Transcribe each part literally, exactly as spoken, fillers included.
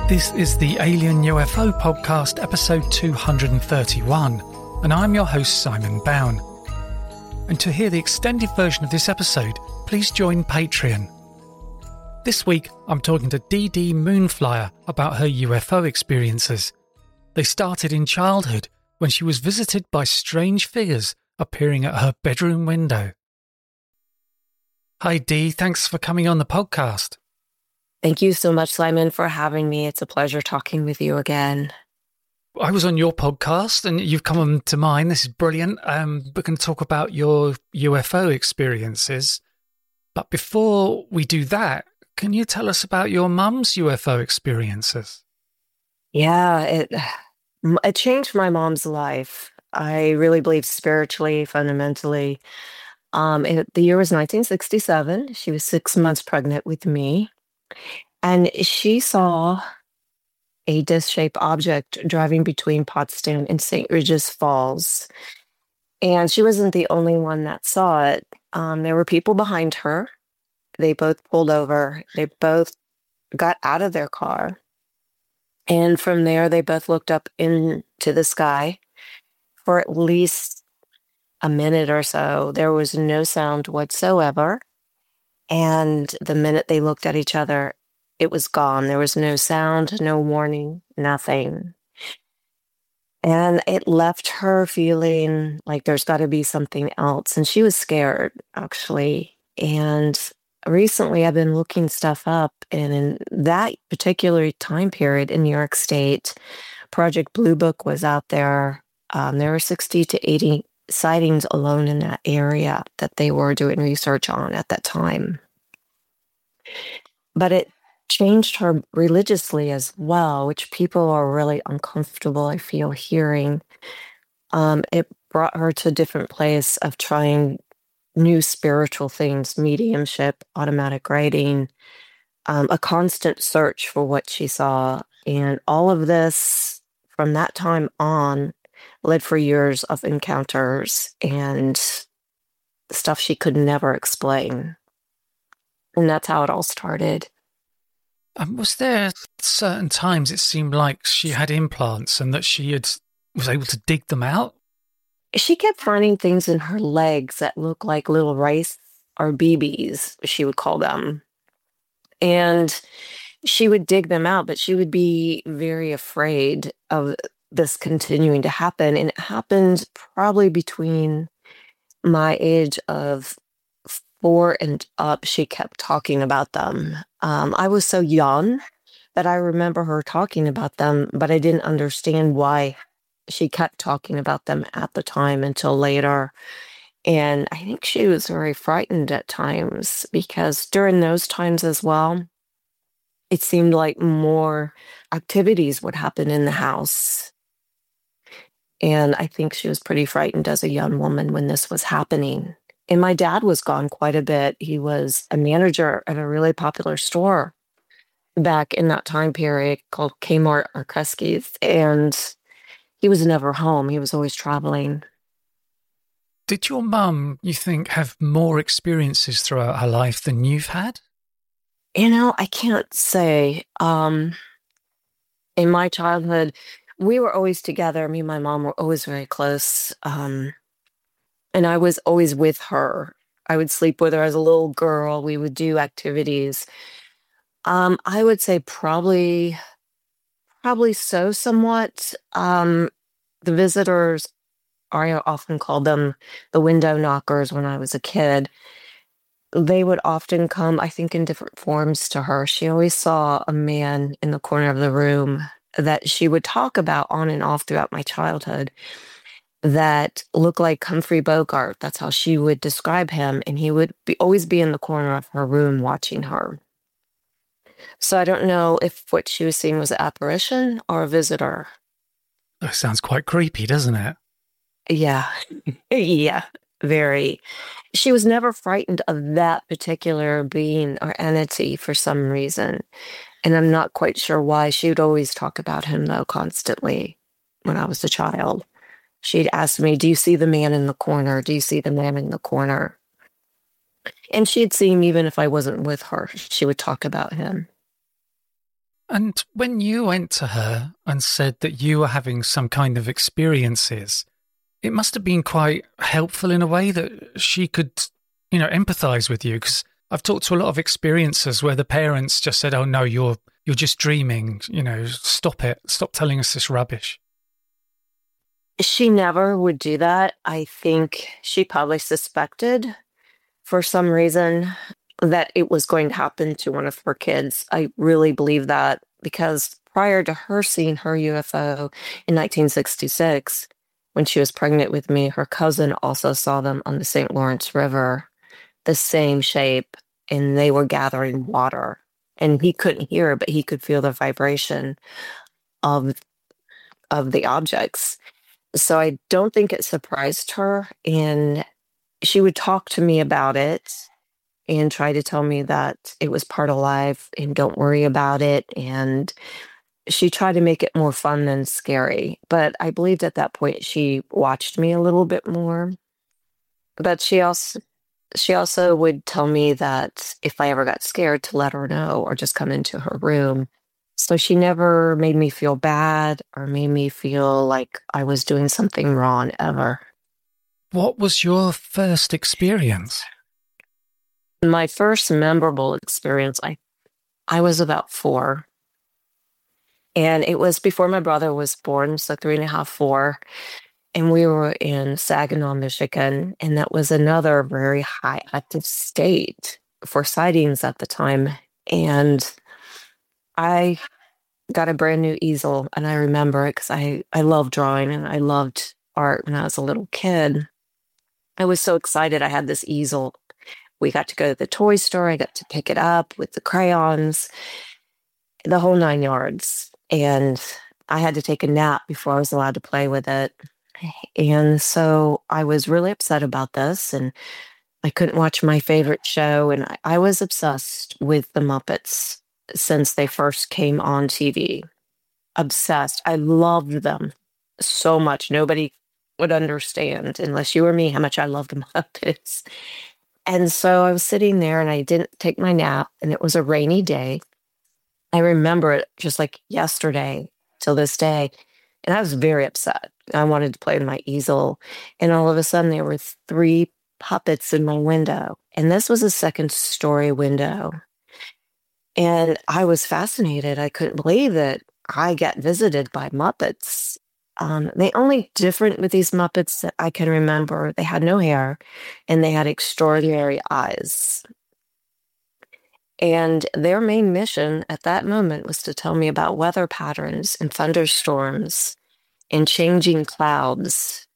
This is the Alien U F O Podcast, episode two hundred thirty-one, and I'm your host, Simon Bown. And to hear the extended version of this episode, please join Patreon. This week, I'm talking to Dee Dee Moonflyer about her U F O experiences. They started in childhood when she was visited by strange figures appearing at her bedroom window. Hi Dee, thanks for coming on the podcast. Thank you so much, Simon, for having me. It's a pleasure talking with you again. I was on your podcast and you've come on to mine. This is brilliant. Um, we're going to talk about your U F O experiences. But before we do that, can you tell us about your mum's U F O experiences? Yeah, it, it changed my mom's life. I really believe spiritually, fundamentally. Um, it, the year was nineteen sixty-seven. She was six months pregnant with me. And she saw a disc-shaped object driving between Pottstown and Saint Regis Falls. And she wasn't the only one that saw it. Um, there were people behind her. They both pulled over. They both got out of their car. And from there, they both looked up into the sky for at least a minute or so. There was no sound whatsoever. And the minute they looked at each other, it was gone. There was no sound, no warning, nothing. And it left her feeling like there's got to be something else. And she was scared, actually. And recently I've been looking stuff up. And in that particular time period in New York State, Project Blue Book was out there. Um, there were sixty to eighty sightings alone in that area that they were doing research on at that time. But it changed her religiously as well, which people are really uncomfortable, I feel, hearing. Um, it brought her to a different place of trying new spiritual things, mediumship, automatic writing, um, a constant search for what she saw. And all of this, from that time on, led for years of encounters and stuff she could never explain. And that's how it all started. Um, was there certain times it seemed like she had implants and that she had was able to dig them out? She kept finding things in her legs that looked like little rice or B Bs, she would call them. And she would dig them out, but she would be very afraid of this continuing to happen. And it happened probably between my age of four and up. She kept talking about them. Um, I was so young that I remember her talking about them, but I didn't understand why she kept talking about them at the time until later. And I think she was very frightened at times because during those times as well, it seemed like more activities would happen in the house. And I think she was pretty frightened as a young woman when this was happening. And my dad was gone quite a bit. He was a manager at a really popular store back in that time period called Kmart or Kresge's. And he was never home. He was always traveling. Did your mum, you think, have more experiences throughout her life than you've had? You know, I can't say. Um, in my childhood, we were always together. Me and my mom were always very close. Um, and I was always with her. I would sleep with her as a little girl. We would do activities. Um, I would say probably, probably so somewhat. Um, the visitors, I often called them the window knockers when I was a kid. They would often come, I think, in different forms to her. She always saw a man in the corner of the room that she would talk about on and off throughout my childhood that looked like Humphrey Bogart. That's how she would describe him. And he would be, always be in the corner of her room watching her. So I don't know if what she was seeing was an apparition or a visitor. That sounds quite creepy, doesn't it? Yeah. Yeah, very. She was never frightened of that particular being or entity for some reason. And I'm not quite sure why. She would always talk about him, though, constantly when I was a child. She'd ask me, do you see the man in the corner? Do you see the man in the corner? And she'd see him even if I wasn't with her. She would talk about him. And when you went to her and said that you were having some kind of experiences, it must have been quite helpful in a way that she could, you know, empathize with you. Because I've talked to a lot of experiencers where the parents just said, oh, no, you're you're just dreaming, you know, stop it. Stop telling us this rubbish. She never would do that. I think she probably suspected for some reason that it was going to happen to one of her kids. I really believe that because prior to her seeing her U F O in nineteen sixty-six, when she was pregnant with me, her cousin also saw them on the Saint Lawrence River, the same shape, and they were gathering water. And he couldn't hear, but he could feel the vibration of of the objects. So I don't think it surprised her. And she would talk to me about it and try to tell me that it was part of life and don't worry about it. And she tried to make it more fun than scary. But I believed at that point she watched me a little bit more. But she also she also would tell me that if I ever got scared to let her know or just come into her room. So she never made me feel bad or made me feel like I was doing something wrong ever. What was your first experience? My first memorable experience, I I was about four. And it was before my brother was born, so three and a half, four. And we were in Saginaw, Michigan, and that was another very high active state for sightings at the time. And I got a brand new easel, and I remember it because I, I love drawing and I loved art when I was a little kid. I was so excited I had this easel. We got to go to the toy store. I got to pick it up with the crayons, the whole nine yards. And I had to take a nap before I was allowed to play with it. And so I was really upset about this, and I couldn't watch my favorite show. And I, I was obsessed with the Muppets since they first came on T V. Obsessed. I loved them so much. Nobody would understand, unless you or me, how much I loved the Muppets. And so I was sitting there and I didn't take my nap, and it was a rainy day. I remember it just like yesterday till this day. And I was very upset. I wanted to play with my easel. And all of a sudden, there were three puppets in my window. And this was a second story window. And I was fascinated. I couldn't believe that I got visited by Muppets. Um, the only different with these Muppets that I can remember, they had no hair and they had extraordinary eyes. And their main mission at that moment was to tell me about weather patterns and thunderstorms and changing clouds.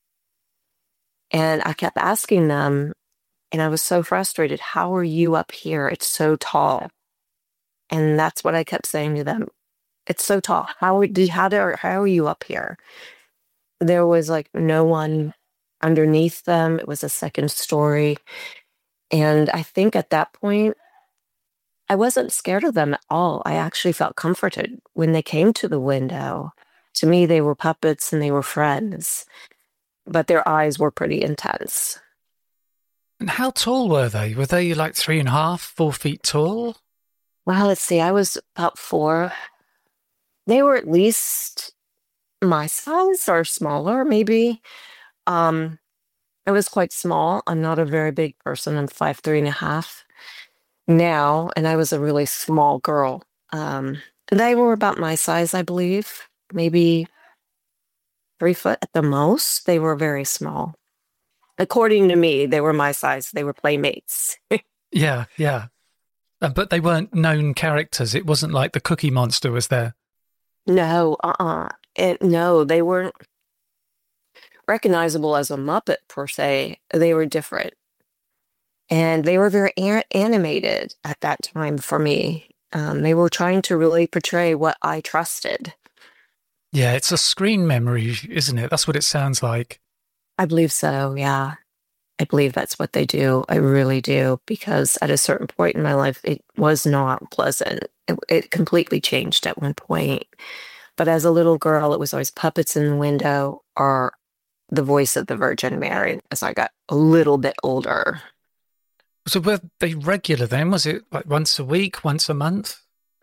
And I kept asking them, and I was so frustrated, how are you up here? It's so tall. And that's what I kept saying to them. It's so tall. How did how do, how are you up here? There was like no one underneath them. It was a second story. And I think at that point, I wasn't scared of them at all. I actually felt comforted when they came to the window. To me, they were puppets and they were friends, but their eyes were pretty intense. And how tall were they? Were they like three and a half, four feet tall? Well, let's see. I was about four. They were at least my size or smaller, maybe. Um, I was quite small. I'm not a very big person. I'm five, three and a half now, and I was a really small girl. Um, they were about my size, I believe, maybe three foot at the most. They were very small. According to me, they were my size. They were playmates. Yeah, yeah. Uh, but they weren't known characters. It wasn't like the Cookie Monster was there. No, uh-uh. It, no, they weren't recognizable as a Muppet, per se. They were different. And they were very a- animated at that time for me. Um, they were trying to really portray what I trusted. Yeah, it's a screen memory, isn't it? That's what it sounds like. I believe so, yeah. I believe that's what they do. I really do. Because at a certain point in my life, it was not pleasant. It, it completely changed at one point. But as a little girl, it was always puppets in the window or the voice of the Virgin Mary as I got a little bit older. So were they regular then? Was it like once a week, once a month?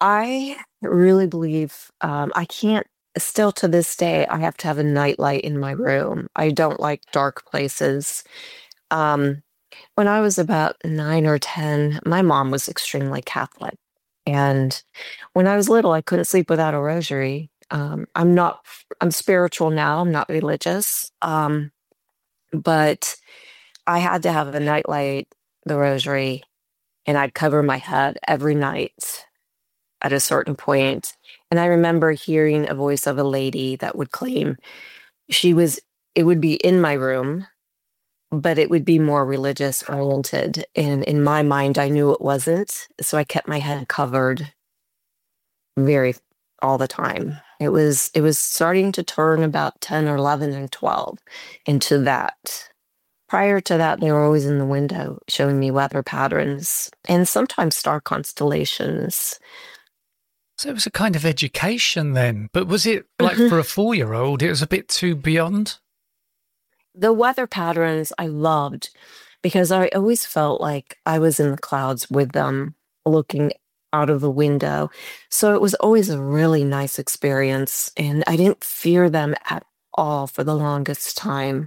I really believe um, I can't, still to this day, I have to have a nightlight in my room. I don't like dark places. Um, when I was about nine or ten, my mom was extremely Catholic. And when I was little, I couldn't sleep without a rosary. Um, I'm not, I'm spiritual now, I'm not religious. Um, but I had to have a nightlight, the rosary, and I'd cover my head every night at a certain point. And I remember hearing a voice of a lady that would claim she was, it would be in my room, but it would be more religious oriented. And in my mind, I knew it wasn't. So I kept my head covered very all the time. It was it was starting to turn about ten or eleven and twelve into that. Prior to that, they were always in the window showing me weather patterns and sometimes star constellations. So it was a kind of education then, but was it like Mhm. for a four-year-old, it was a bit too beyond? The weather patterns I loved because I always felt like I was in the clouds with them looking out of the window. So it was always a really nice experience, and I didn't fear them at all for the longest time.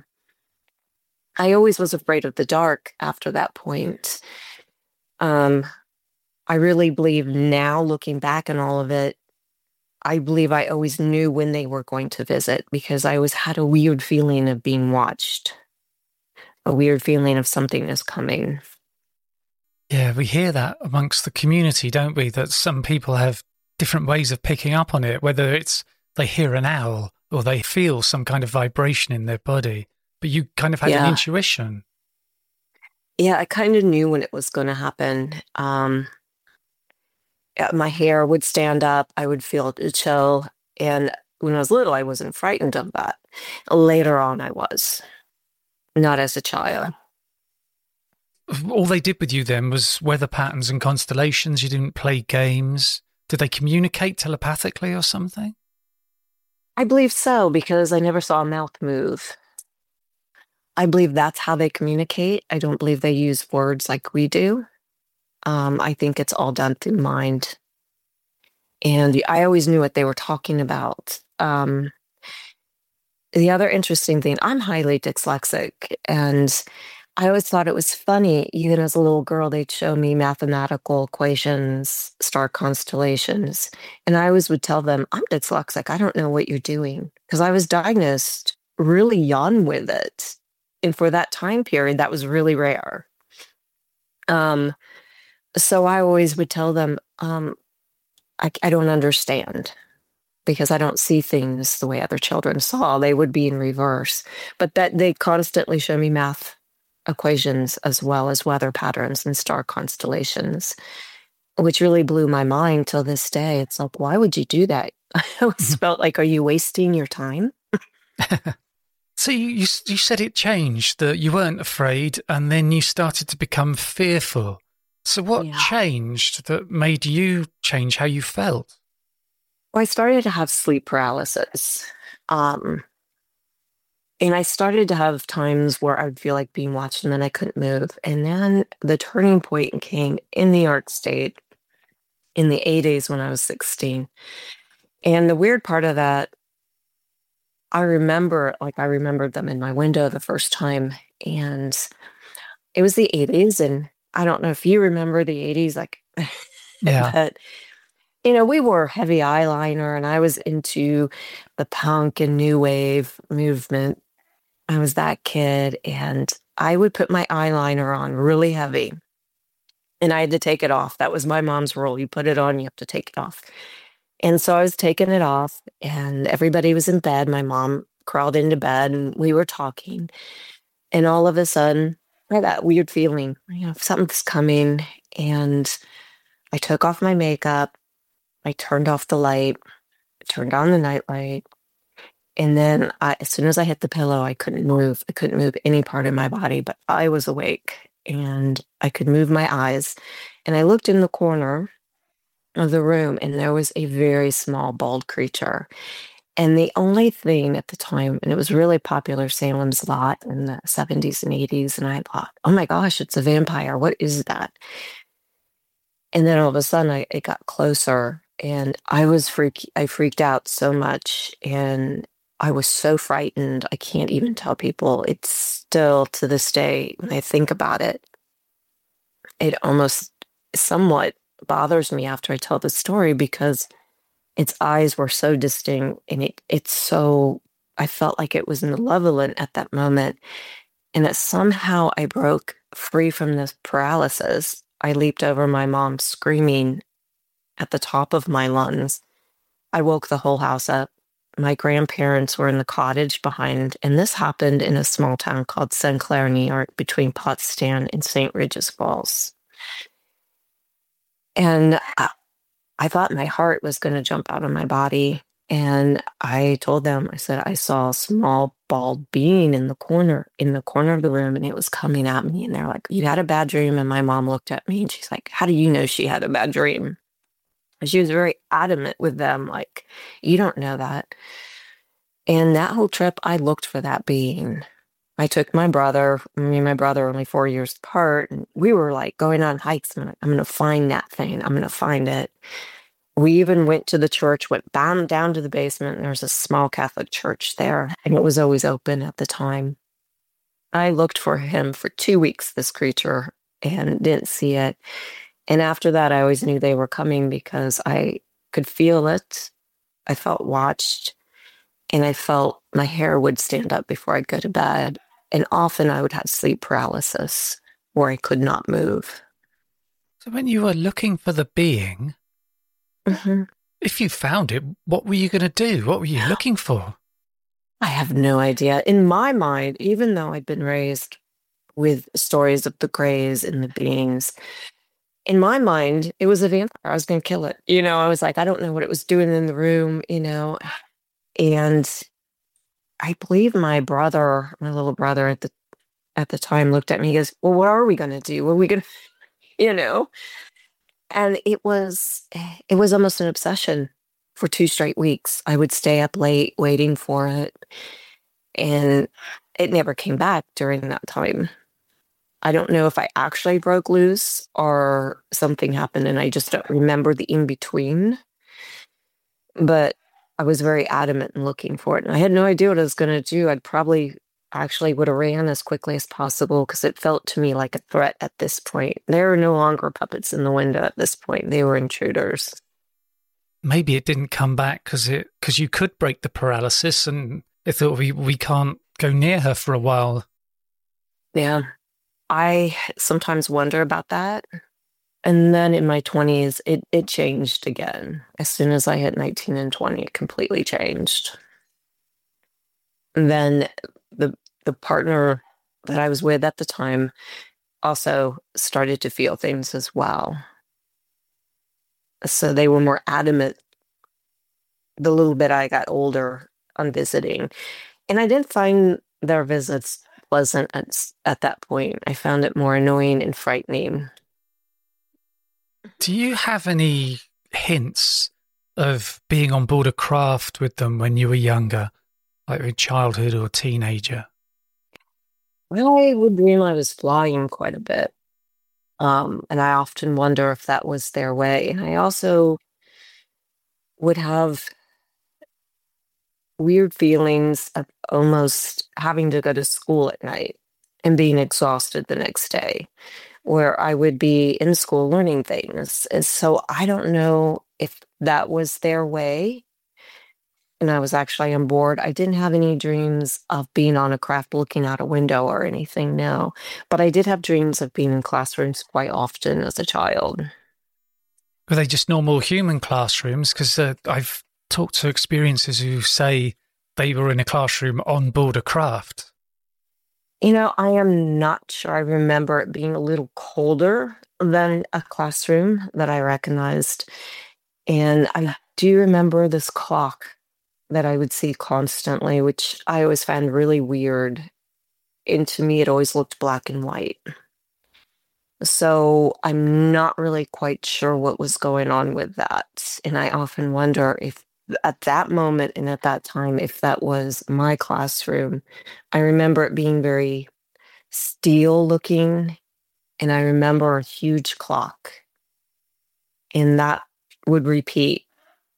I always was afraid of the dark after that point. Um, I really believe now, looking back on all of it, I believe I always knew when they were going to visit because I always had a weird feeling of being watched, a weird feeling of something is coming. Yeah, we hear that amongst the community, don't we? That some people have different ways of picking up on it, whether it's they hear an owl or they feel some kind of vibration in their body. But you kind of had an Yeah. intuition. Yeah, I kind of knew when it was going to happen. Um, yeah, my hair would stand up, I would feel a chill. And when I was little, I wasn't frightened of that. Later on, I was, not as a child. All they did with you then was weather patterns and constellations. You didn't play games. Did they communicate telepathically or something? I believe so because I never saw a mouth move. I believe that's how they communicate. I don't believe they use words like we do. Um, I think it's all done through mind. And I always knew what they were talking about. Um, the other interesting thing, I'm highly dyslexic, and I always thought it was funny, even as a little girl, they'd show me mathematical equations, star constellations, and I always would tell them, I'm dyslexic. I don't know what you're doing. Because I was diagnosed really young with it. And for that time period, that was really rare. Um, so I always would tell them, um, I, I don't understand because I don't see things the way other children saw. They would be in reverse. But that they constantly show me math equations as well as weather patterns and star constellations, which really blew my mind till this day. It's like, why would you do that? I always felt like, are you wasting your time? So you, you you said it changed, that you weren't afraid and then you started to become fearful. So what Yeah. changed that made you change how you felt? Well, I started to have sleep paralysis. Um, and I started to have times where I would feel like being watched and then I couldn't move. And then the turning point came in New York State in the eighties when I was sixteen. And the weird part of that, I remember, like, I remembered them in my window the first time. And it was the eighties. And I don't know if you remember the eighties, like, Yeah. but you know, we wore heavy eyeliner and I was into the punk and new wave movement. I was that kid and I would put my eyeliner on really heavy and I had to take it off. That was my mom's rule. You put it on, you have to take it off. And so I was taking it off and everybody was in bed. My mom crawled into bed and we were talking. And all of a sudden, I had that weird feeling, you know, something's coming. And I took off my makeup. I turned off the light, turned on the nightlight, and then I, as soon as I hit the pillow, I couldn't move. I couldn't move any part of my body, but I was awake and I could move my eyes. And I looked in the corner of the room, and there was a very small bald creature. And the only thing at the time, and it was really popular, Salem's Lot in the seventies and eighties, and I thought, oh my gosh, it's a vampire. What is that? And then all of a sudden, I, it got closer And I was freak I freaked out so much, and I was so frightened. I can't even tell people. It's still to this day, when I think about it, it almost somewhat bothers me after I tell the story because its eyes were so distinct and it it's so I felt like it was malevolent at that moment, and that somehow I broke free from this paralysis. I leaped over my mom screaming at the top of my lungs. I woke the whole house up. My grandparents were in the cottage behind, and this happened in a small town called Saint Clair, New York, between Pottstown and Saint Regis Falls. And I, I thought my heart was going to jump out of my body. And I told them, I said, I saw a small bald being in the corner, in the corner of the room, and it was coming at me. And they're like, you had a bad dream. And my mom looked at me and she's like, how do you know she had a bad dream? And she was very adamant with them, like, you don't know that. And that whole trip, I looked for that being. I took my brother, me and my brother are only four years apart, and we were like going on hikes. I'm like, I'm going to find that thing. I'm going to find it. We even went to the church, went down, down to the basement. There was a small Catholic church there, and it was always open at the time. I looked for him for two weeks, this creature, and didn't see it. And after that, I always knew they were coming because I could feel it. I felt watched, and I felt my hair would stand up before I'd go to bed. And often I would have sleep paralysis where I could not move. So when you were looking for the being, mm-hmm. if you found it, what were you going to do? What were you looking for? I have no idea. In my mind, even though I'd been raised with stories of the grays and the beings, in my mind, it was a vampire. I was going to kill it. You know, I was like, I don't know what it was doing in the room, you know. And I believe my brother, my little brother at the at the time looked at me, he goes, well, what are we going to do? What are we going to, you know? And it was, it was almost an obsession for two straight weeks. I would stay up late waiting for it. And it never came back during that time. I don't know if I actually broke loose or something happened and I just don't remember the in-between. But I was very adamant in looking for it. And I had no idea what I was going to do. I'd probably actually would have ran as quickly as possible because it felt to me like a threat at this point. There were no longer puppets in the window at this point. They were intruders. Maybe it didn't come back because it because you could break the paralysis and they thought we, we can't go near her for a while. Yeah. I sometimes wonder about that. And then in my twenties, it, it changed again. As soon as I hit nineteen and twenty, it completely changed. And then the the partner that I was with at the time also started to feel things as well. So they were more adamant the little bit I got older on visiting. And I didn't find their visits pleasant at, at that point. I found it more annoying and frightening. Do you have any hints of being on board a craft with them when you were younger, like in childhood or teenager? Well, I would dream I was flying quite a bit. Um, and I often wonder if that was their way. And I also would have weird feelings of almost having to go to school at night and being exhausted the next day, where I would be in school learning things. And so I don't know if that was their way. And I was actually on board. I didn't have any dreams of being on a craft looking out a window or anything, no. But I did have dreams of being in classrooms quite often as a child. Were they just normal human classrooms? Because uh, I've talked to experiencers who say they were in a classroom on board a craft. You know, I am not sure. I remember it being a little colder than a classroom that I recognized. And I do remember this clock that I would see constantly, which I always found really weird. And to me, it always looked black and white. So I'm not really quite sure what was going on with that. And I often wonder if at that moment and at that time, if that was my classroom. I remember it being very steel looking, and I remember a huge clock. And that would repeat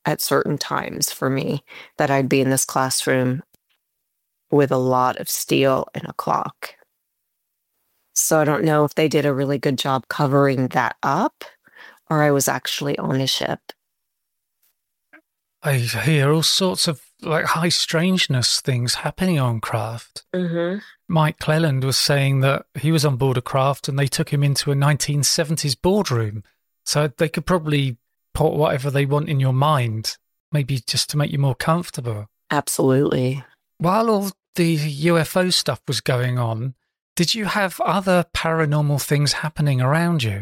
at certain times for me that I'd be in this classroom with a lot of steel and a clock. So I don't know if they did a really good job covering that up or I was actually on a ship. I hear all sorts of like high strangeness things happening on craft. Mm-hmm. Mike Cleland was saying that he was on board a craft and they took him into a nineteen seventies boardroom. So they could probably put whatever they want in your mind, maybe just to make you more comfortable. Absolutely. While all the U F O stuff was going on, did you have other paranormal things happening around you?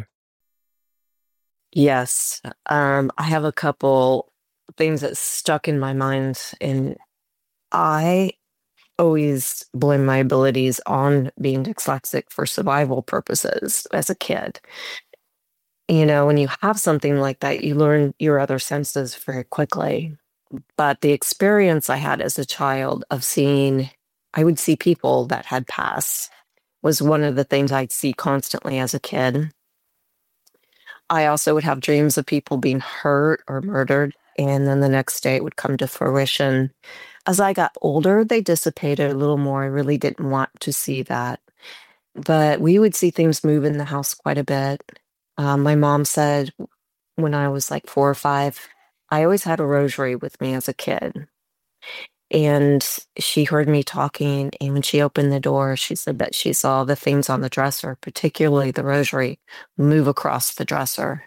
Yes. Um, I have a couple things that stuck in my mind, and I always blame my abilities on being dyslexic for survival purposes as a kid. You know, when you have something like that, you learn your other senses very quickly. But the experience I had as a child of seeing, I would see people that had passed was one of the things I'd see constantly as a kid. I also would have dreams of people being hurt or murdered, and then the next day it would come to fruition. As I got older, they dissipated a little more. I really didn't want to see that. But we would see things move in the house quite a bit. Um, my mom said when I was like four or five, I always had a rosary with me as a kid. And she heard me talking, and when she opened the door, she said that she saw the things on the dresser, particularly the rosary, move across the dresser.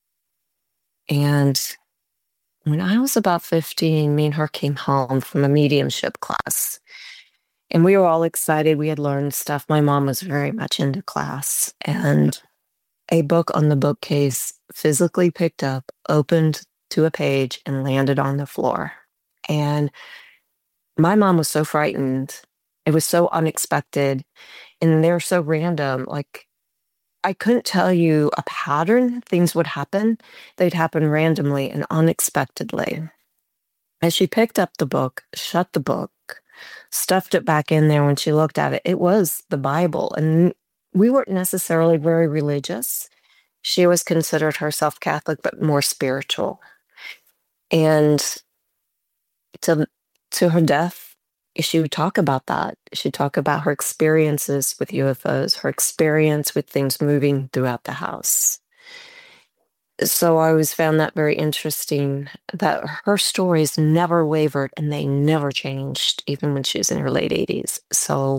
And when I was about fifteen, me and her came home from a mediumship class. And we were all excited. We had learned stuff. My mom was very much into class. And a book on the bookcase physically picked up, opened to a page, and landed on the floor. And my mom was so frightened. It was so unexpected. And they're so random. Like, I couldn't tell you a pattern. Things would happen. They'd happen randomly and unexpectedly. As she picked up the book, shut the book, stuffed it back in there when she looked at it, it was the Bible. And we weren't necessarily very religious. She always considered herself Catholic, but more spiritual. And to, to her death, she would talk about that. She'd talk about her experiences with U F Os, her experience with things moving throughout the house. So I always found that very interesting, that her stories never wavered and they never changed, even when she was in her late eighties. So,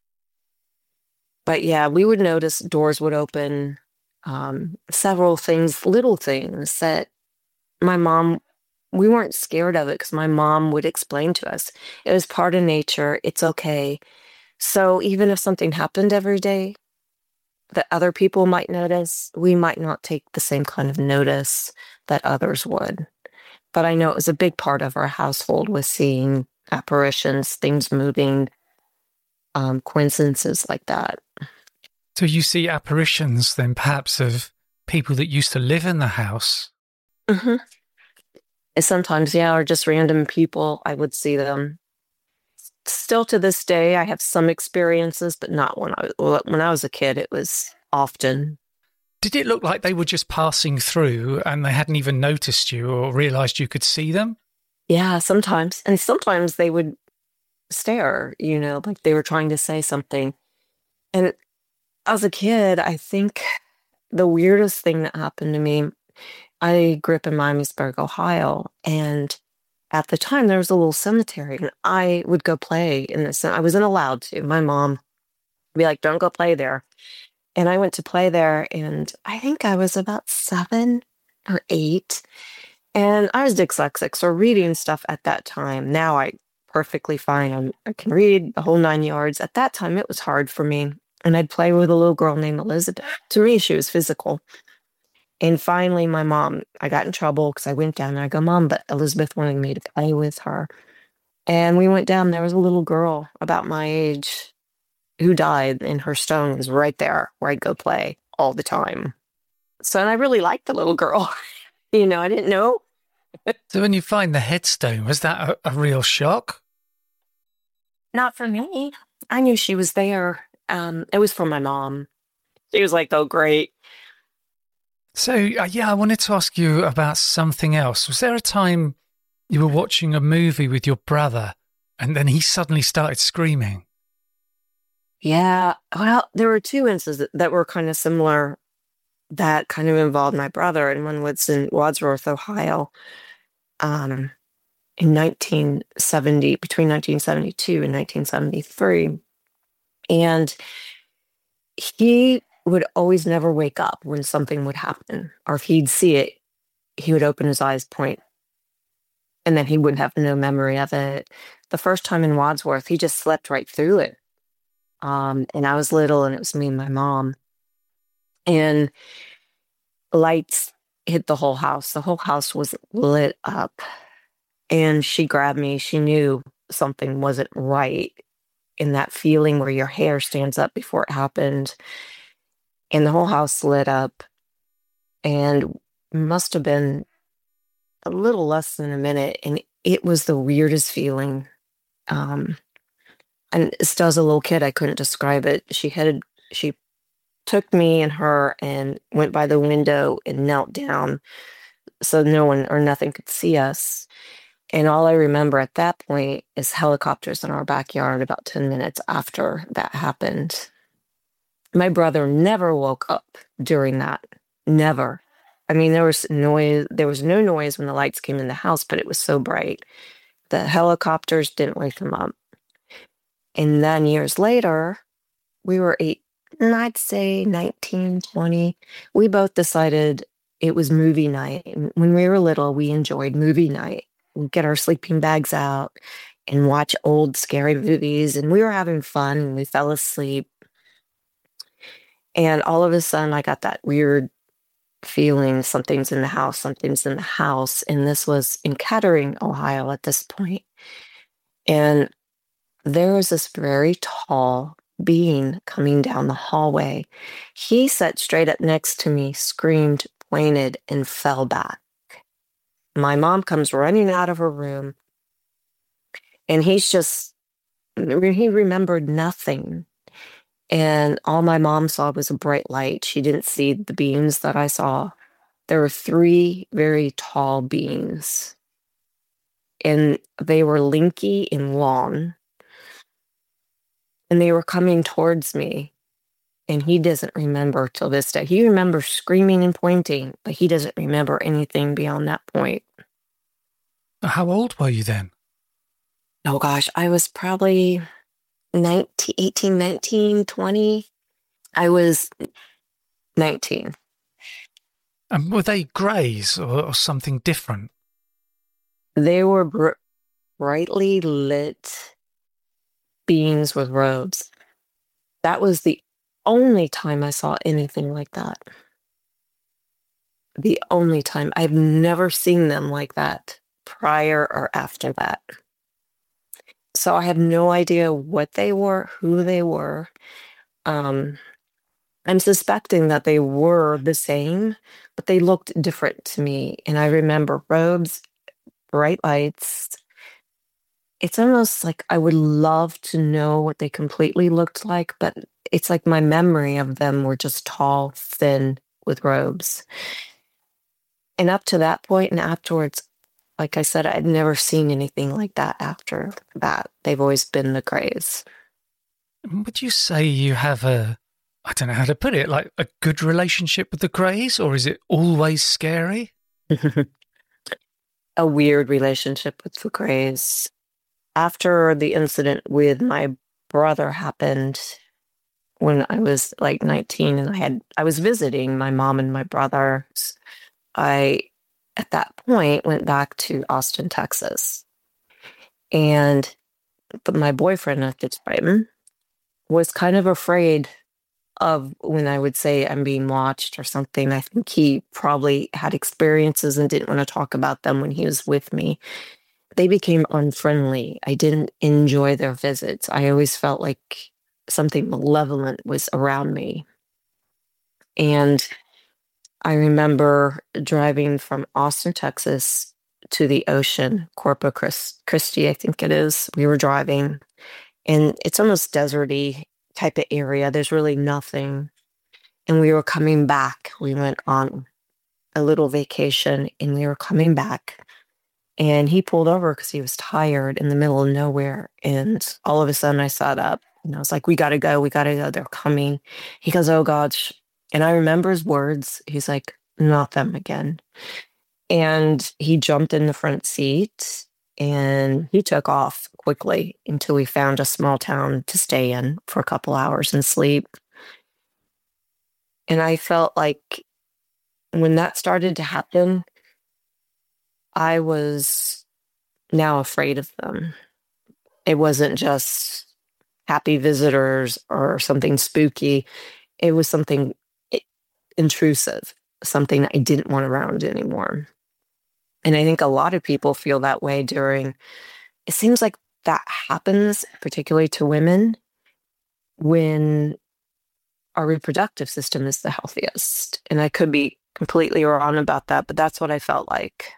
but yeah, we would notice doors would open, um, several things, little things that my mom, we weren't scared of it because my mom would explain to us. It was part of nature. It's okay. So even if something happened every day that other people might notice, we might not take the same kind of notice that others would. But I know it was a big part of our household was seeing apparitions, things moving, um, coincidences like that. So you see apparitions then perhaps of people that used to live in the house? Mm-hmm. And sometimes, yeah, or just random people, I would see them. Still to this day, I have some experiences, but not when I was, when I was a kid, it was often. Did it look like they were just passing through and they hadn't even noticed you or realized you could see them? Yeah, sometimes. And sometimes they would stare, you know, like they were trying to say something. And as a kid, I think the weirdest thing that happened to me, I grew up in Miamisburg, Ohio, and at the time there was a little cemetery, and I would go play in the cemetery. I wasn't allowed to. My mom would be like, don't go play there. And I went to play there, and I think I was about seven or eight, and I was dyslexic, so reading stuff at that time, now I perfectly fine. I'm, I can read the whole nine yards. At that time, it was hard for me, and I'd play with a little girl named Elizabeth. To me, she was physical. And finally, my mom, I got in trouble because I went down and I go, Mom, but Elizabeth wanted me to play with her. And we went down. There was a little girl about my age who died, and her stone was right there where I'd go play all the time. So, and I really liked the little girl. You know, I didn't know. So when you find the headstone, was that a, a real shock? Not for me. I knew she was there. Um, it was for my mom. She was like, oh, great. So, uh, yeah, I wanted to ask you about something else. Was there a time You were watching a movie with your brother and then he suddenly started screaming. Yeah. Well, there were two instances that, that were kind of similar that kind of involved my brother, and one was in Wadsworth, Ohio, um, in nineteen seventy, between nineteen seventy-two and nineteen seventy-three. And he would always never wake up when something would happen, or if he'd see it, he would open his eyes, point, and then he would have no memory of it. The first time in Wadsworth, he just slept right through it. Um, and I was little, and it was me and my mom. And lights hit the whole house. The whole house was lit up. And she grabbed me. She knew something wasn't right, in that feeling where your hair stands up before it happened. And the whole house lit up. And must have been a little less than a minute. And it was the weirdest feeling. Um, and still as a little kid, I couldn't describe it. She had, she took me and her and went by the window and knelt down so no one or nothing could see us. And all I remember at that point is helicopters in our backyard about ten minutes after that happened. My brother never woke up during that. Never. I mean, there was noise. There was no noise when the lights came in the house, but it was so bright. The helicopters didn't wake him up. And then years later, we were eight, I'd say nineteen, twenty. We both decided it was movie night. And when we were little, we enjoyed movie night. We'd get our sleeping bags out and watch old scary movies. And we were having fun and we fell asleep. And all of a sudden, I got that weird feeling something's in the house, something's in the house. And this was in Kettering, Ohio at this point. And there was this very tall being coming down the hallway. He sat straight up next to me, screamed, pointed, and fell back. My mom comes running out of her room, and he's just, he remembered nothing. And all my mom saw was a bright light. She didn't see the beings that I saw. There were three very tall beings, and they were lanky and long. And they were coming towards me, and he doesn't remember till this day. He remembers screaming and pointing, but he doesn't remember anything beyond that point. How old were you then? Oh gosh, I was probably nineteen, eighteen, nineteen, twenty. I was nineteen. And were they greys or, or something different? They were br- brightly lit beings with robes. That was the only time I saw anything like that. The only time. I've never seen them like that prior or after that. So I have no idea what they were, who they were. Um, I'm suspecting that they were the same, but they looked different to me. And I remember robes, bright lights. It's almost like I would love to know what they completely looked like, but it's like my memory of them were just tall, thin, with robes. And up to that point and afterwards, like I said, I'd never seen anything like that after that. They've always been the Greys. Would you say you have a, I don't know how to put it, like a good relationship with the Greys, or is it always scary? A weird relationship with the Greys. After the incident with my brother happened when I was like nineteen, and I had I was visiting my mom and my brothers, I at that point went back to Austin, Texas. And but my boyfriend at the time was kind of afraid of when I would say I'm being watched or something. I think he probably had experiences and didn't want to talk about them when he was with me. They became unfriendly. I didn't enjoy their visits. I always felt like something malevolent was around me. And I remember driving from Austin, Texas to the ocean, Corpus Christ- Christi, I think it is. We were driving, and it's almost deserty type of area. There's really nothing. And we were coming back. We went on a little vacation, and we were coming back. And he pulled over because he was tired in the middle of nowhere. And all of a sudden I sat up and I was like, we got to go. We got to go. They're coming. He goes, oh, God. sh-" And I remember his words. He's like, not them again. And he jumped in the front seat and he took off quickly until we found a small town to stay in for a couple hours and sleep. And I felt like when that started to happen, I was now afraid of them. It wasn't just happy visitors or something spooky. It was something intrusive, something I didn't want around anymore. And I think a lot of people feel that way during, it seems like that happens, particularly to women, when our reproductive system is the healthiest. And I could be completely wrong about that, but that's what I felt like.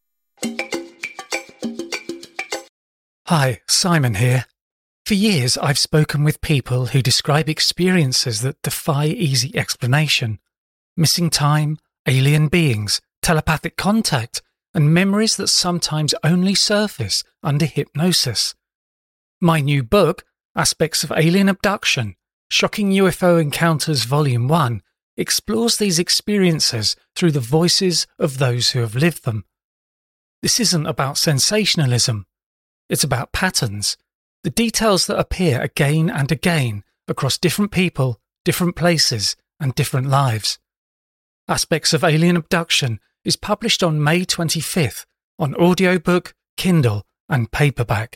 Hi, Simon here. For years, I've spoken with people who describe experiences that defy easy explanation. Missing time, alien beings, telepathic contact, and memories that sometimes only surface under hypnosis. My new book, Aspects of Alien Abduction, Shocking U F O Encounters Volume one, explores these experiences through the voices of those who have lived them. This isn't about sensationalism. It's about patterns, the details that appear again and again across different people, different places, and different lives. Aspects of Alien Abduction is published on May twenty-fifth on audiobook, Kindle, and paperback.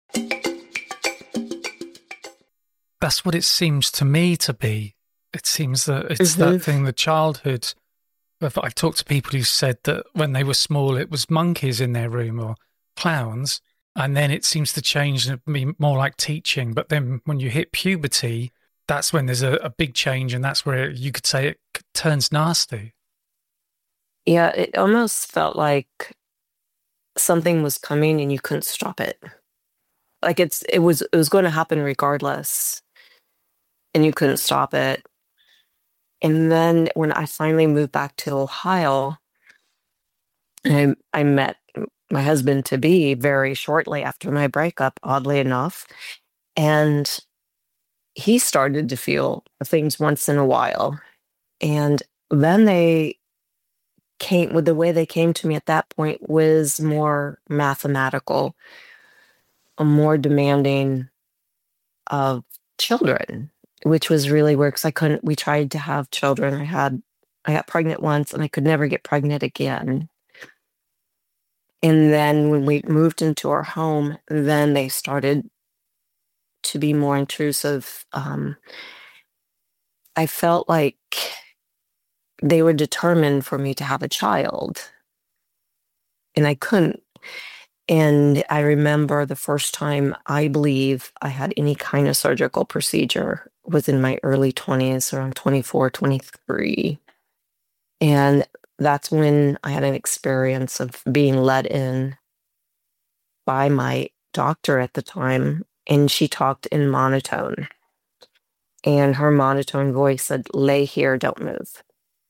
That's what it seems to me to be. It seems that it's Mhm. that thing, the childhood. I've I've talked to people who said that when they were small, it was monkeys in their room or clowns, and then it seems to change and be more like teaching. But then when you hit puberty, that's when there's a, a big change, and that's where you could say it c- turns nasty. Yeah, it almost felt like something was coming and you couldn't stop it. Like it's it was it was going to happen regardless, and you couldn't stop it. And then when I finally moved back to Ohio, I I met my husband to be very shortly after my breakup, oddly enough, and he started to feel things once in a while. And then they came with the way they came to me at that point was more mathematical, uh, more demanding of children, which was really weird because I couldn't. We tried to have children. I had, I got pregnant once, and I could never get pregnant again. And then when we moved into our home, then they started to be more intrusive. Um, I felt like they were determined for me to have a child, and I couldn't. And I remember the first time I believe I had any kind of surgical procedure was in my early twenties, around twenty-four, twenty-three. And that's when I had an experience of being let in by my doctor at the time, and she talked in monotone. And her monotone voice said, lay here, don't move.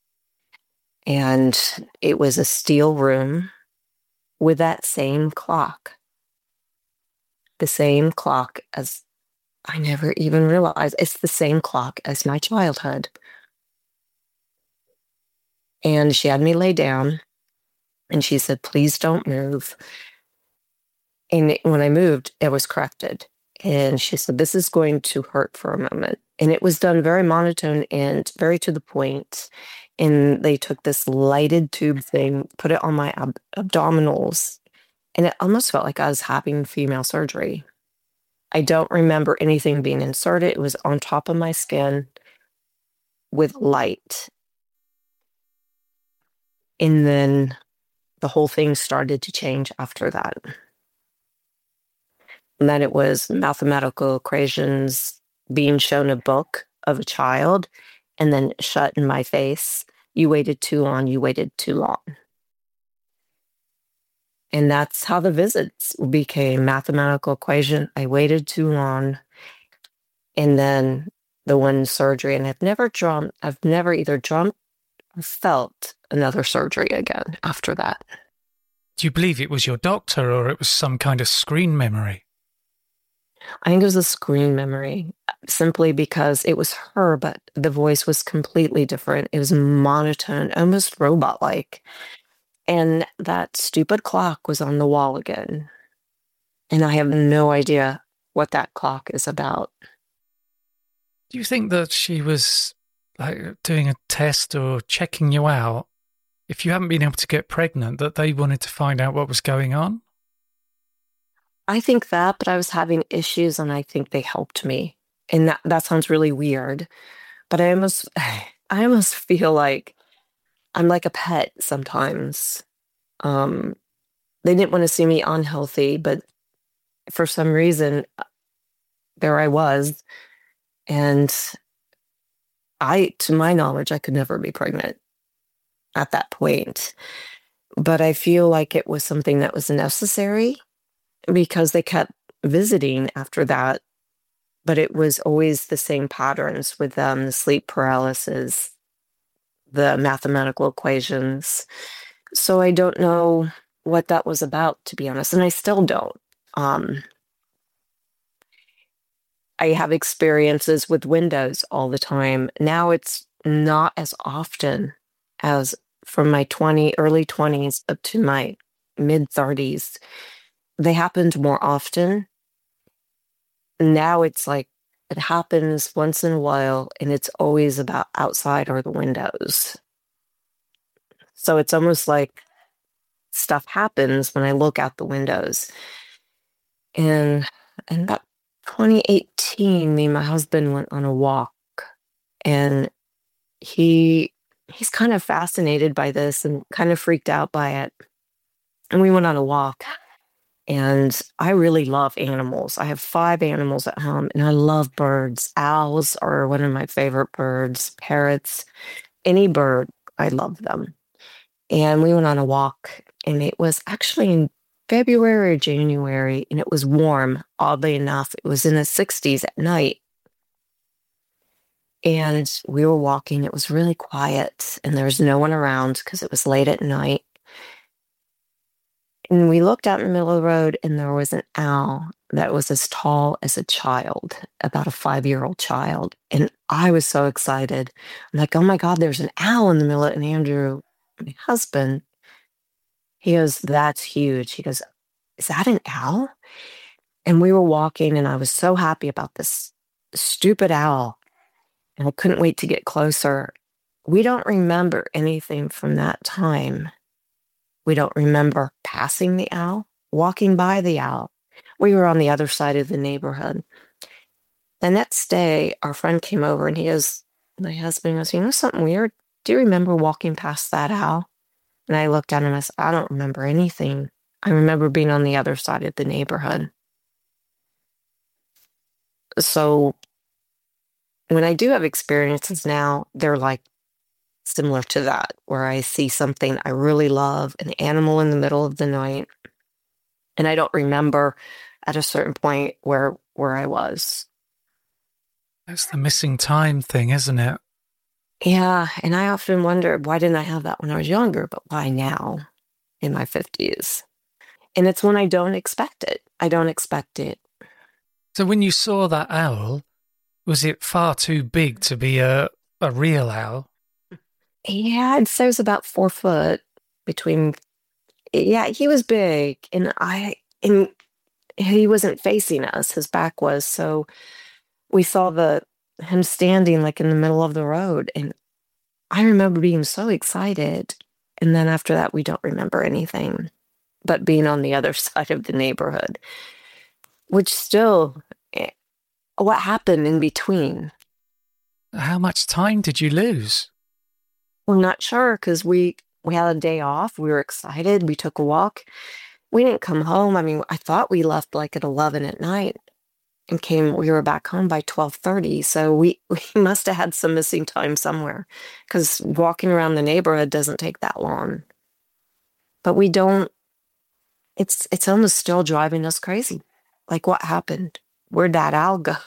And it was a steel room with that same clock, the same clock as I never even realized. It's the same clock as my childhood. And she had me lay down and she said, please don't move. And it- when I moved, it was corrected. And she said, this is going to hurt for a moment. And it was done very monotone and very to the point. And they took this lighted tube thing, put it on my ab- abdominals, and it almost felt like I was having female surgery. I don't remember anything being inserted. It was on top of my skin with light. And then the whole thing started to change after that. And then it was mathematical equations being shown a book of a child and then shut in my face. You waited too long. You waited too long. And that's how the visits became mathematical equation. I waited too long. And then the one surgery. And I've never dreamt, I've never either dreamt or felt another surgery again after that. Do you believe it was your doctor or it was some kind of screen memory? I think it was a screen memory simply because it was her, but the voice was completely different. It was monotone, almost robot-like. And that stupid clock was on the wall again. And I have no idea what that clock is about. Do you think that she was like doing a test or checking you out? If you haven't been able to get pregnant, that they wanted to find out what was going on? I think that, but I was having issues and I think they helped me. And that, that sounds really weird, but I almost I almost feel like I'm like a pet sometimes. Um, they didn't want to see me unhealthy, but for some reason, there I was. And I, to my knowledge, I could never be pregnant at that point. But I feel like it was something that was necessary because they kept visiting after that. But it was always the same patterns with them, the sleep paralysis, the mathematical equations. So I don't know what that was about, to be honest, and I still don't. Um, I have experiences with windows all the time. Now it's not as often as from my twenty, early twenties up to my mid thirties. They happened more often. Now it's like it happens once in a while and it's always about outside or the windows. So it's almost like stuff happens when I look out the windows. And in about twenty eighteen, me and my husband went on a walk and he he's kind of fascinated by this and kind of freaked out by it. And we went on a walk. And I really love animals. I have five animals at home and I love birds. Owls are one of my favorite birds, parrots, any bird, I love them. And we went on a walk and it was actually in February or January and it was warm, oddly enough. It was in the sixties at night. And we were walking. It was really quiet and there was no one around because it was late at night. And we looked out in the middle of the road and there was an owl that was as tall as a child, about a five-year-old child. And I was so excited. I'm like, oh my God, there's an owl in the middle. And Andrew, my husband, he goes, that's huge. He goes, is that an owl? And we were walking and I was so happy about this stupid owl. And I couldn't wait to get closer. We don't remember anything from that time. We don't remember passing the owl, walking by the owl. We were on the other side of the neighborhood. The next day, our friend came over and he goes, my husband goes, you know something weird? Do you remember walking past that owl? And I looked at him and I said, I don't remember anything. I remember being on the other side of the neighborhood. So when I do have experiences now, they're like similar to that, where I see something I really love, an animal in the middle of the night, and I don't remember at a certain point where where I was. That's the missing time thing, isn't it? Yeah, and I often wonder, why didn't I have that when I was younger, but why now in my fifties? And it's when I don't expect it. I don't expect it. So when you saw that owl, was it far too big to be a, a real owl? Yeah, I'd say it was about four foot between. Yeah, he was big, and I and he wasn't facing us. His back was, so we saw the him standing like in the middle of the road, and I remember being so excited. And then after that, we don't remember anything, but being on the other side of the neighborhood, which still, eh, what happened in between? How much time did you lose? We're not sure because we we had a day off. We were excited. We took a walk. We didn't come home. I mean, I thought we left like at eleven at night and came, we were back home by twelve thirty. So we, we must have had some missing time somewhere because walking around the neighborhood doesn't take that long. But we don't, it's, it's almost still driving us crazy. Like what happened? Where'd that owl go?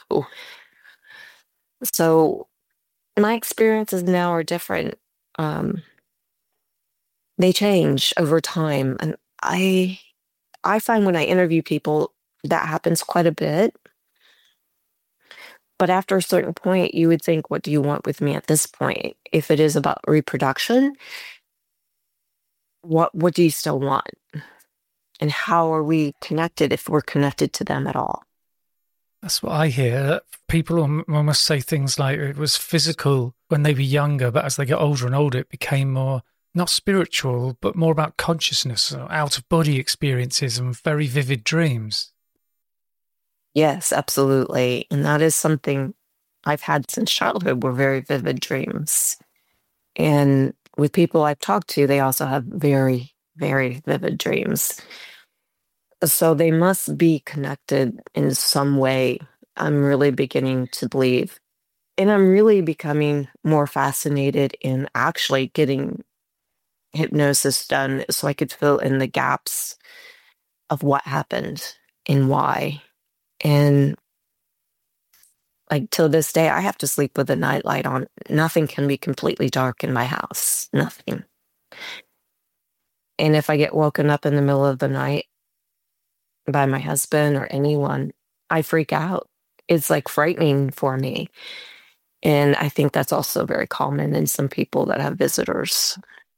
So my experiences now are different. Um, they change over time. And I I find when I interview people, that happens quite a bit. But after a certain point, you would think, what do you want with me at this point? If it is about reproduction, what what do you still want? And how are we connected if we're connected to them at all? That's what I hear. People almost say things like it was physical when they were younger, but as they get older and older, it became more, not spiritual, but more about consciousness, out-of-body experiences and very vivid dreams. Yes, absolutely. And that is something I've had since childhood, were very vivid dreams. And with people I've talked to, they also have very, very vivid dreams. So they must be connected in some way. I'm really beginning to believe. And I'm really becoming more fascinated in actually getting hypnosis done so I could fill in the gaps of what happened and why. And like till this day, I have to sleep with a nightlight on. Nothing can be completely dark in my house. Nothing. And if I get woken up in the middle of the night by my husband or anyone, I freak out. It's like frightening for me. And I think that's also very common in some people that have visitors.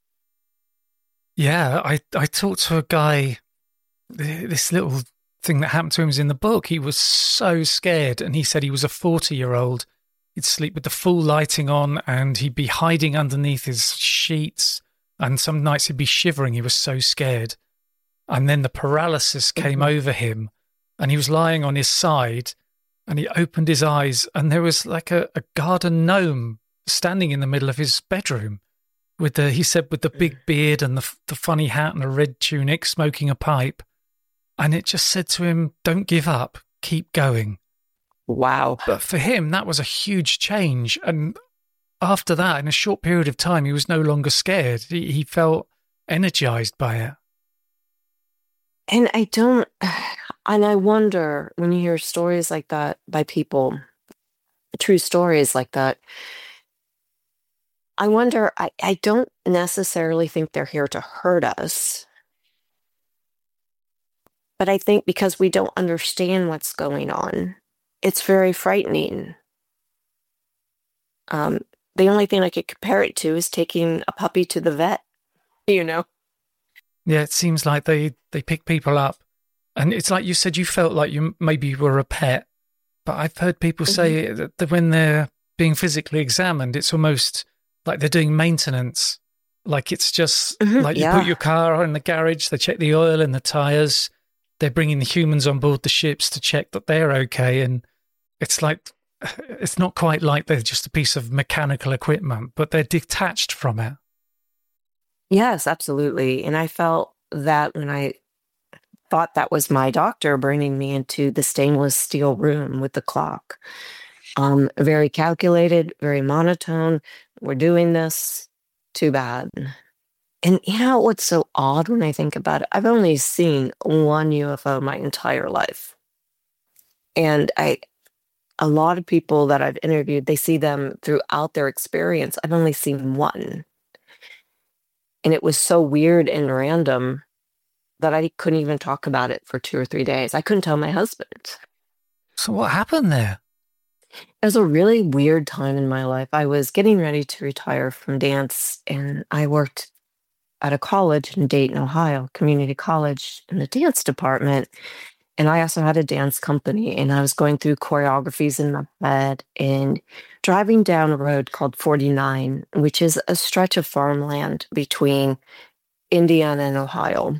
Yeah, I, I talked to a guy, this little thing that happened to him was in the book. He was so scared, and he said he was a forty-year-old. He'd sleep with the full lighting on, and he'd be hiding underneath his sheets, and some nights he'd be shivering. He was so scared. And then the paralysis came mm-hmm. over him, and he was lying on his side, and he opened his eyes, and there was like a, a garden gnome standing in the middle of his bedroom with the, he said, with the big beard and the, the funny hat and a red tunic, smoking a pipe. And it just said to him, don't give up, keep going. Wow. But for him, that was a huge change. And after that, in a short period of time, he was no longer scared. He, he felt energized by it. And I don't, and I wonder when you hear stories like that by people, true stories like that, I wonder, I, I don't necessarily think they're here to hurt us. But I think because we don't understand what's going on, it's very frightening. Um, the only thing I could compare it to is taking a puppy to the vet, you know? Yeah, it seems like they, they pick people up. And it's like you said, you felt like you maybe were a pet. But I've heard people mm-hmm. say that, that when they're being physically examined, it's almost like they're doing maintenance. Like it's just mm-hmm, like you yeah. put your car in the garage, they check the oil and the tires. They're bringing the humans on board the ships to check that they're okay. And it's like, it's not quite like they're just a piece of mechanical equipment, but they're detached from it. Yes, absolutely. And I felt that when I thought that was my doctor bringing me into the stainless steel room with the clock. Um, very calculated, very monotone. We're doing this. Too bad. And you know what's so odd when I think about it? I've only seen one U F O my entire life. And I, a lot of people that I've interviewed, they see them throughout their experience. I've only seen one. And it was so weird and random that I couldn't even talk about it for two or three days. I couldn't tell my husband. So what happened there? It was a really weird time in my life. I was getting ready to retire from dance, and I worked at a college in Dayton, Ohio, community college in the dance department. And I also had a dance company, and I was going through choreographies in my head and driving down a road called forty-nine, which is a stretch of farmland between Indiana and Ohio.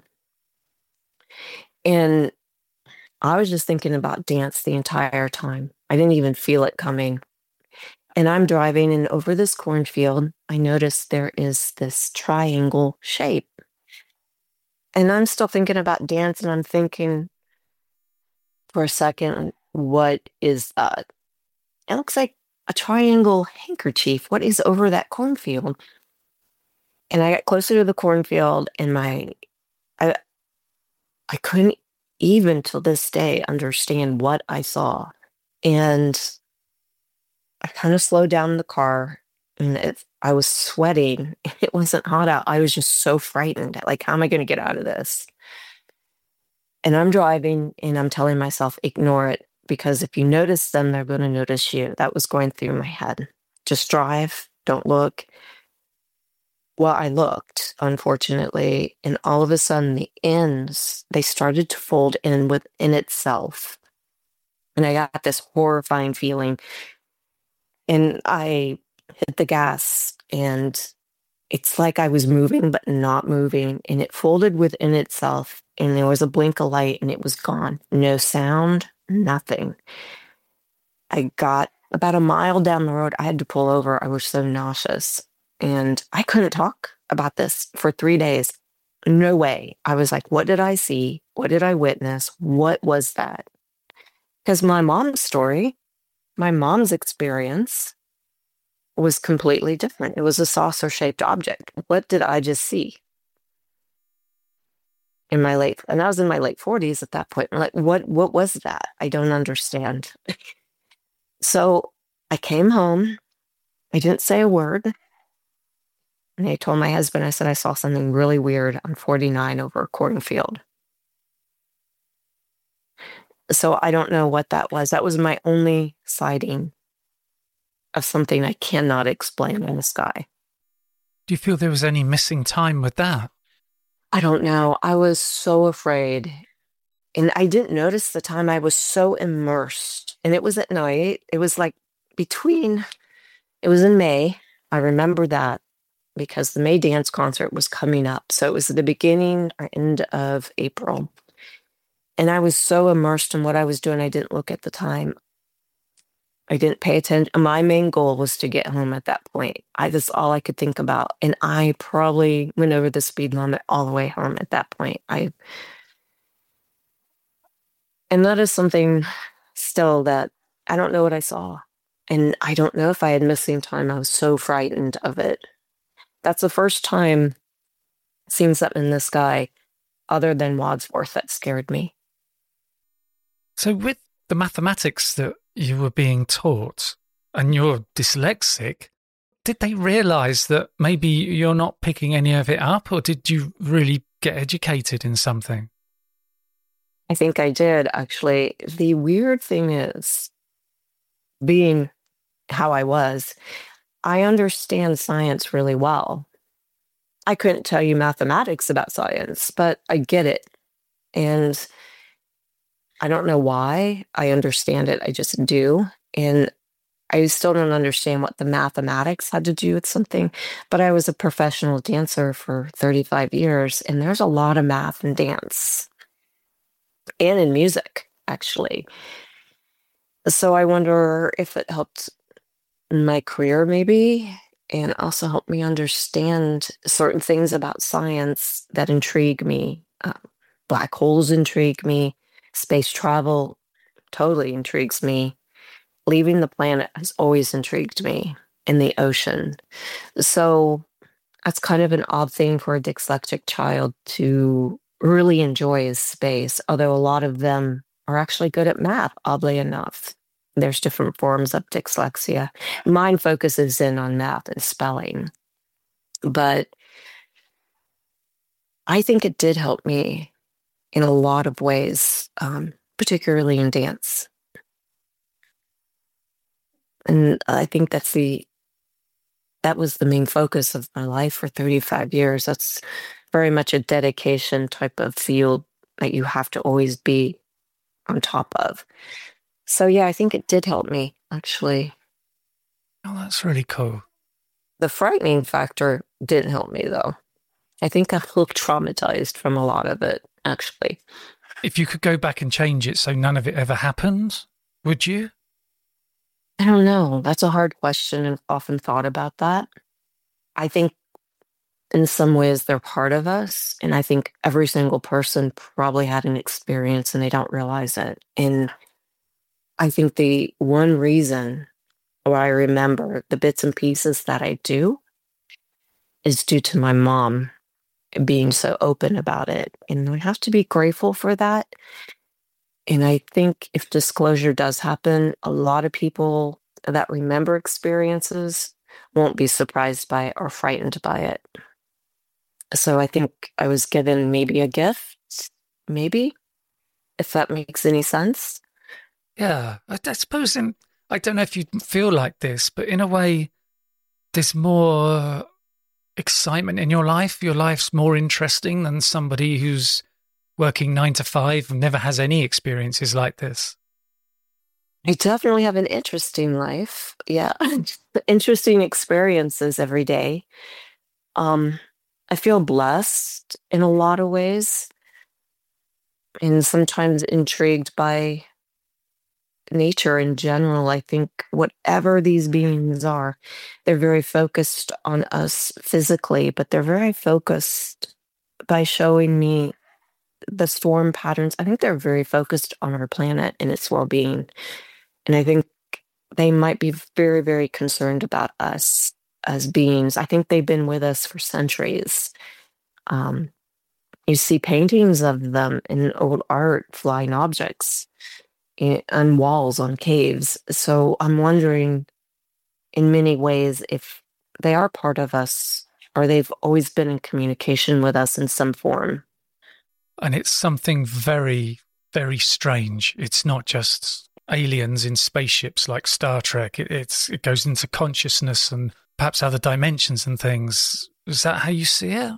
And I was just thinking about dance the entire time. I didn't even feel it coming. And I'm driving, and over this cornfield, I noticed there is this triangle shape. And I'm still thinking about dance, and I'm thinking for a second, what is that? It looks like a triangle handkerchief. What is over that cornfield? And I got closer to the cornfield, and my, I, I couldn't even till this day understand what I saw. And I kind of slowed down the car, And it, I was sweating. It wasn't hot out. I was just so frightened. Like, how am I going to get out of this? And I'm driving and I'm telling myself, ignore it, because if you notice them, they're going to notice you. That was going through my head. Just drive, don't look. Well, I looked, unfortunately, and all of a sudden the ends, they started to fold in within itself. And I got this horrifying feeling. And I hit the gas, and it's like I was moving, but not moving. And it folded within itself. And there was a blink of light, and it was gone. No sound, nothing. I got about a mile down the road. I had to pull over. I was so nauseous. And I couldn't talk about this for three days. No way. I was like, what did I see? What did I witness? What was that? Because my mom's story, my mom's experience was completely different. It was a saucer-shaped object. What did I just see? In my late, and I was in my late forties at that point. I'm like, what, what was that? I don't understand. So I came home. I didn't say a word. And I told my husband, I said, I saw something really weird on forty-nine over a cornfield. So I don't know what that was. That was my only sighting of something I cannot explain in the sky. Do you feel there was any missing time with that? I don't know. I was so afraid. And I didn't notice the time. I was so immersed. And it was at night. It was like between, it was in May. I remember that because the May dance concert was coming up. So it was the beginning or end of April. And I was so immersed in what I was doing, I didn't look at the time. I didn't pay attention. My main goal was to get home at that point. I That's all I could think about. And I probably went over the speed limit all the way home at that point. I, and that is something still that I don't know what I saw. And I don't know if I had missing time. I was so frightened of it. That's the first time seeing something in the sky other than Wadsworth that scared me. So with the mathematics that you were being taught, and you're dyslexic, did they realise that maybe you're not picking any of it up, or did you really get educated in something? I think I did, actually. The weird thing is, being how I was, I understand science really well. I couldn't tell you mathematics about science, but I get it. And I don't know why. I understand it. I just do. And I still don't understand what the mathematics had to do with something, but I was a professional dancer for thirty-five years, and there's a lot of math in dance and in music, actually. So I wonder if it helped my career, maybe, and also helped me understand certain things about science that intrigue me. Uh, black holes intrigue me. Space travel totally intrigues me. Leaving the planet has always intrigued me, in the ocean. So that's kind of an odd thing for a dyslexic child to really enjoy, is space, although a lot of them are actually good at math, oddly enough. There's different forms of dyslexia. Mine focuses in on math and spelling. But I think it did help me in a lot of ways, um, particularly in dance. And I think that's the, that was the main focus of my life for thirty-five years. That's very much a dedication type of field that you have to always be on top of. So yeah, I think it did help me, actually. Oh, that's really cool. The frightening factor didn't help me, though. I think I look traumatized from a lot of it, actually. If you could go back and change it so none of it ever happened, would you? I don't know. That's a hard question, and I've often thought about that. I think in some ways they're part of us, and I think every single person probably had an experience and they don't realize it. And I think the one reason why I remember the bits and pieces that I do is due to my mom being so open about it. And I have to be grateful for that. And I think if disclosure does happen, a lot of people that remember experiences won't be surprised by it or frightened by it. So I think I was given maybe a gift, maybe, if that makes any sense. Yeah, I, I suppose in, I don't know if you feel like this, but in a way, there's more excitement in your life. Your life's more interesting than somebody who's working nine to five and never has any experiences like this. I definitely have an interesting life. Yeah. Interesting experiences every day. Um, I feel blessed in a lot of ways and sometimes intrigued by nature in general. I think whatever these beings are, they're very focused on us physically, but they're very focused by showing me the storm patterns. I think they're very focused on our planet and its well-being. And I think they might be very, very concerned about us as beings. I think they've been with us for centuries. Um, you see paintings of them in old art, flying objects in, on walls, on caves. So I'm wondering, in many ways, if they are part of us or they've always been in communication with us in some form. And it's something very, very strange. It's not just aliens in spaceships like Star Trek. It, it's it goes into consciousness and perhaps other dimensions and things. Is that how you see it?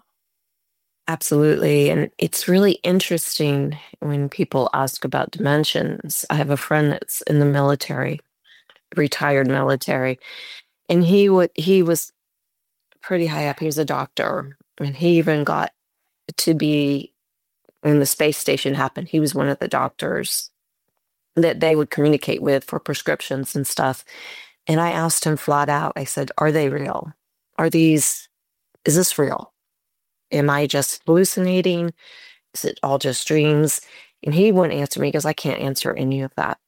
Absolutely. And it's really interesting when people ask about dimensions. I have a friend that's in the military, retired military, and he would he was pretty high up. He was a doctor, and he even got to be when the space station happened. He was one of the doctors that they would communicate with for prescriptions and stuff. And I asked him flat out, I said, are they real? Are these, is this real? Am I just hallucinating? Is it all just dreams? And he wouldn't answer me because I can't answer any of that.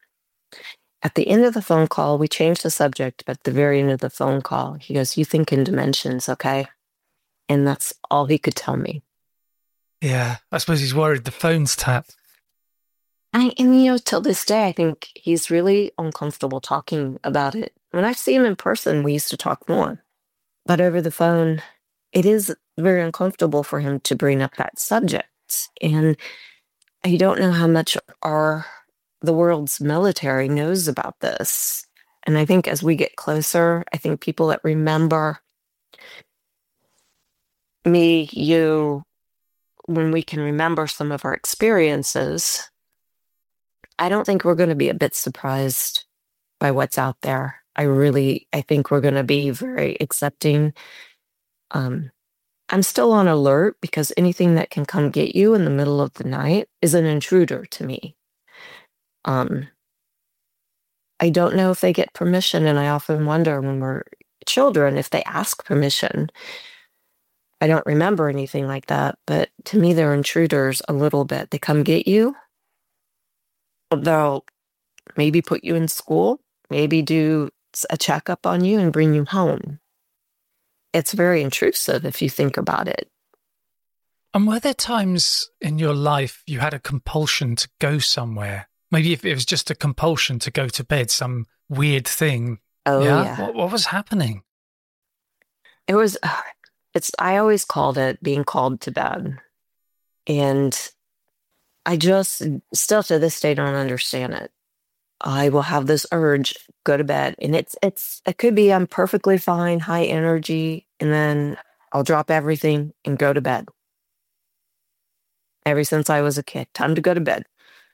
At the end of the phone call, we changed the subject, but at the very end of the phone call, he goes, you think in dimensions, okay? And that's all he could tell me. Yeah, I suppose he's worried the phone's tapped. I, and, you know, till this day, I think he's really uncomfortable talking about it. When I see him in person, we used to talk more. But over the phone, it is very uncomfortable for him to bring up that subject. And I don't know how much our the world's military knows about this. And I think as we get closer, I think people that remember me, you, when we can remember some of our experiences, I don't think we're going to be a bit surprised by what's out there. I really, I think we're going to be very accepting. Um, I'm still on alert because anything that can come get you in the middle of the night is an intruder to me. Um, I don't know if they get permission, and I often wonder when we're children if they ask permission. I don't remember anything like that, but to me, they're intruders a little bit. They come get you. They'll maybe put you in school, maybe do a checkup on you and bring you home. It's very intrusive if you think about it. And were there times in your life you had a compulsion to go somewhere? Maybe if it was just a compulsion to go to bed, some weird thing. Oh, yeah. yeah? What, what was happening? It was, it's, I always called it being called to bed. And I just, still to this day, don't understand it. I will have this urge, go to bed. And it's, it's, it could be I'm perfectly fine, high energy, and then I'll drop everything and go to bed. Ever since I was a kid, time to go to bed.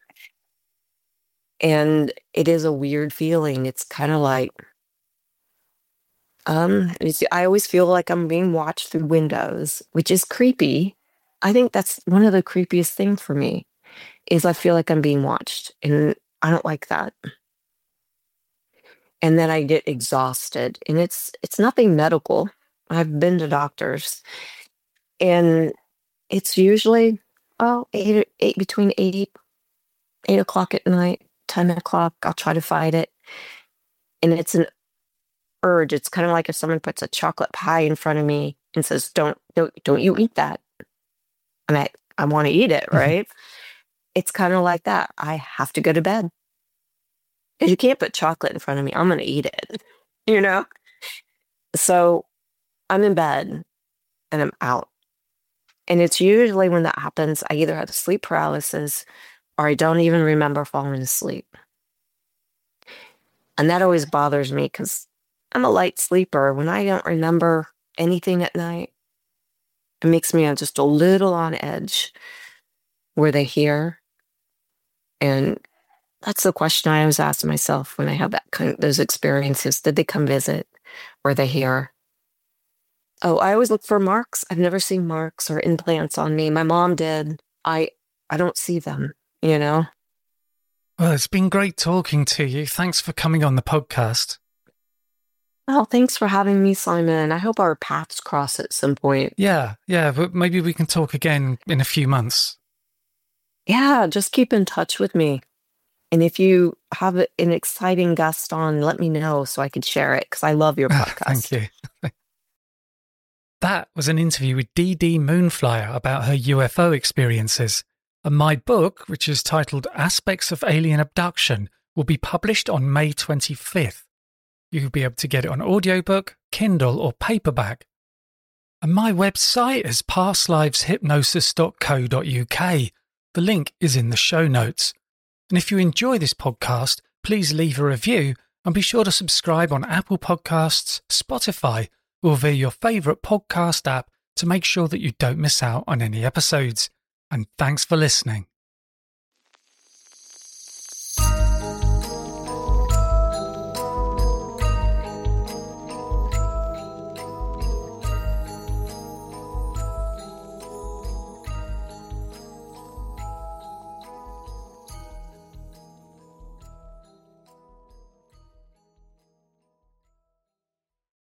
And it is a weird feeling. It's kind of like, um, it's, I always feel like I'm being watched through windows, which is creepy. I think that's one of the creepiest things for me, is I feel like I'm being watched, and I don't like that. And then I get exhausted, and it's it's nothing medical. I've been to doctors, and it's usually oh eight eight between eight eight o'clock at night, ten o'clock. I'll try to fight it, and it's an urge. It's kind of like if someone puts a chocolate pie in front of me and says, "Don't don't don't you eat that?" And I I want to eat it, right? It's kind of like that. I have to go to bed. If you can't put chocolate in front of me, I'm going to eat it, you know? So I'm in bed and I'm out. And it's usually when that happens, I either have sleep paralysis or I don't even remember falling asleep. And that always bothers me because I'm a light sleeper. When I don't remember anything at night, it makes me just a little on edge. Were they here? And that's the question I always ask myself when I have that kind those experiences. Did they come visit? Were they here? Oh, I always look for marks. I've never seen marks or implants on me. My mom did. I I don't see them, you know? Well, it's been great talking to you. Thanks for coming on the podcast. Oh, thanks for having me, Simon. I hope our paths cross at some point. Yeah, yeah, but maybe we can talk again in a few months. Yeah, just keep in touch with me. And if you have an exciting guest on, let me know so I could share it because I love your podcast. Thank you. That was an interview with Dee Dee Moonflyer about her U F O experiences. And my book, which is titled Aspects of Alien Abduction, will be published on May twenty-fifth. You'll be able to get it on audiobook, Kindle or paperback. And my website is past lives hypnosis dot co dot uk. The link is in the show notes. And if you enjoy this podcast, please leave a review and be sure to subscribe on Apple Podcasts, Spotify, or via your favourite podcast app to make sure that you don't miss out on any episodes. And thanks for listening.